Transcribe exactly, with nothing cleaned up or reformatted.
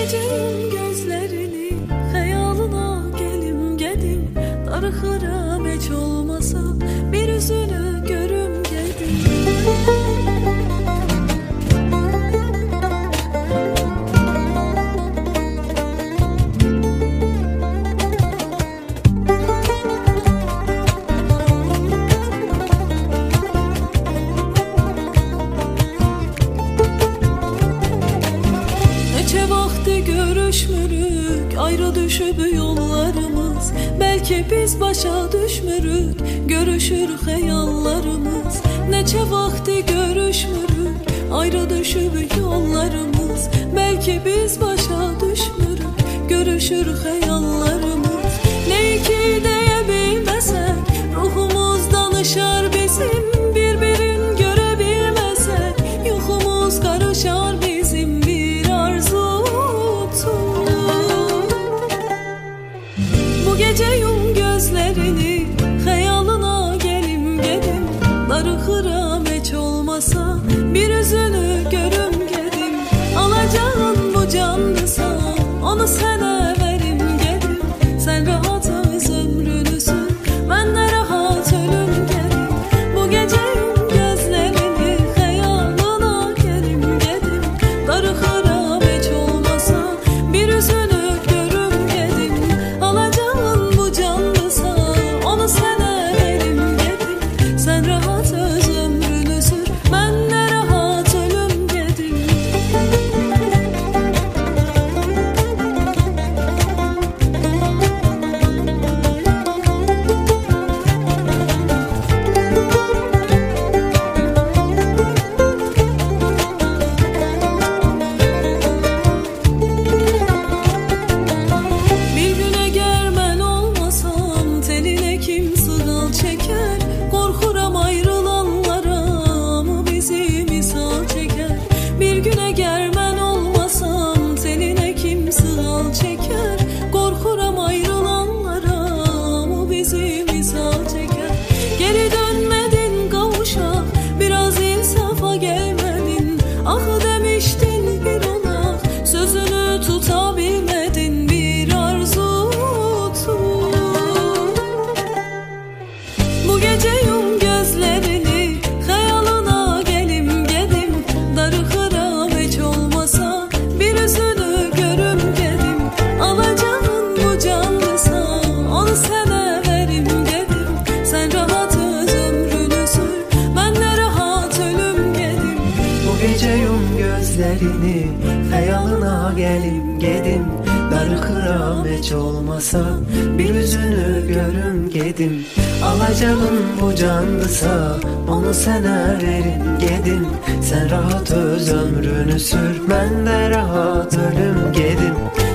geceyim gözlerini hayalına gelim gedim. Darıxıram heç olmasa bir üzünü görüm gedim. Neçə vaxtı görüşmürük, ayrı düşüb yollarımız. Belki biz başa düşmürük, görüşür xəyallarımız. Neçə vaxtı görüşmürük, ayrı düşüb yollarımız. Belki biz başa düşmürük, görüşür xəyallarımız. Neyi ki deyə bilməsək, ruhumuz danışar bizim. Bir-birin görə bilməsək, yuxumuz qarışar bizim. Bir arzu tut. Bu gece yum gözlerini hayalına gelim gedim. Darıxıram heç olmasa bir üzünü görüm gedim. Alacağın bu canlısa onu sənə verim gedim. Sen rahat öz ömrünü sür, ben de rahat ölüm gedim. Bu gece yum gözlerini hayalına gelim gedim. Darıxıram heç olmasa bir üzünü görüm gedim. Alacağın bu canlısa onu sənə verim gedim. Sen rahat öz ömrünü sür, ben de rahat ölüm gedim. Bir güne germen olmasam teline kim sığal çeker. Korkuram ayrılanlara mı bizi misal çeker. Bir güne germen olmasam teline kim sığal çeker. Korkuram ayrılanlara mı bizi misal çeker. Geri dönmedin kavuşa, biraz insafa gelmedin. Ah demiştin bir ona, sözünü tutabilmedin. Bir arzu tut. Bu gece yum gözlerini hayalına gelim gedim. Darıxıram heç olmasa bir üzünü görüm gedim. Alacağın bu canlısa onu sənə verim gedim. Sen rahat öz ömrünü sür, ben de rahat ölüm gedim. Bu gece yum gözlerini hayalına gelim gedim. Darıxıram heç olmasa bir üzünü görüm gedim. Alacağın bu canlısa onu sənə verim gedim. Sen rahat öz ömrünü sür, ben de rahat ölüm gedim.